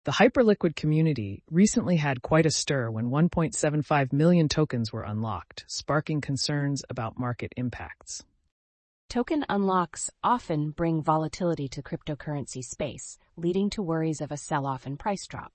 The Hyperliquid community recently had quite a stir when 1.75 million tokens were unlocked, sparking concerns about market impacts. Token unlocks often bring volatility to cryptocurrency space, leading to worries of a sell-off and price drop.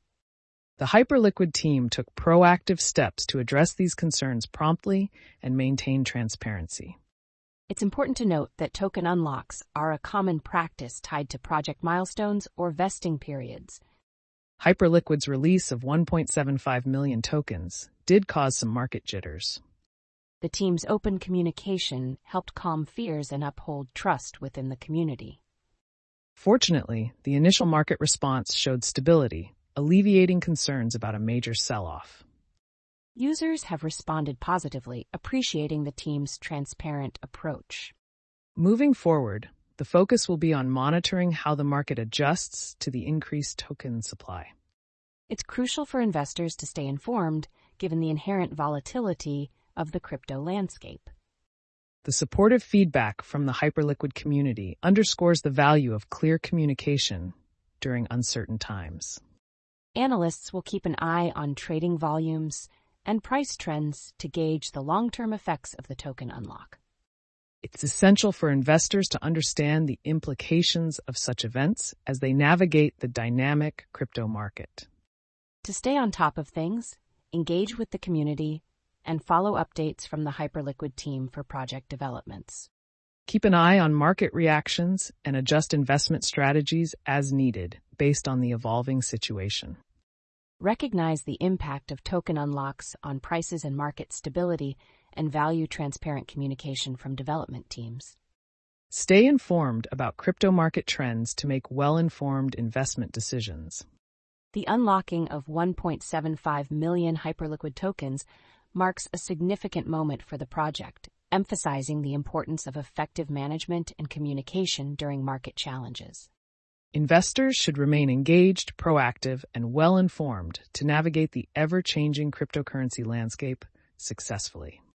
The Hyperliquid team took proactive steps to address these concerns promptly and maintain transparency. It's important to note that token unlocks are a common practice tied to project milestones or vesting periods. Hyperliquid's release of 1.75 million tokens did cause some market jitters. The team's open communication helped calm fears and uphold trust within the community. Fortunately, the initial market response showed stability, alleviating concerns about a major sell-off. Users have responded positively, appreciating the team's transparent approach. Moving forward, the focus will be on monitoring how the market adjusts to the increased token supply. It's crucial for investors to stay informed, given the inherent volatility of the crypto landscape. The supportive feedback from the Hyperliquid community underscores the value of clear communication during uncertain times. Analysts will keep an eye on trading volumes and price trends to gauge the long-term effects of the token unlock. It's essential for investors to understand the implications of such events as they navigate the dynamic crypto market. To stay on top of things, engage with the community and follow updates from the Hyperliquid team for project developments. Keep an eye on market reactions and adjust investment strategies as needed based on the evolving situation. Recognize the impact of token unlocks on prices and market stability, and value transparent communication from development teams. Stay informed about crypto market trends to make well-informed investment decisions. The unlocking of 1.75 million Hyperliquid tokens marks a significant moment for the project, emphasizing the importance of effective management and communication during market challenges. Investors should remain engaged, proactive, and well-informed to navigate the ever-changing cryptocurrency landscape successfully.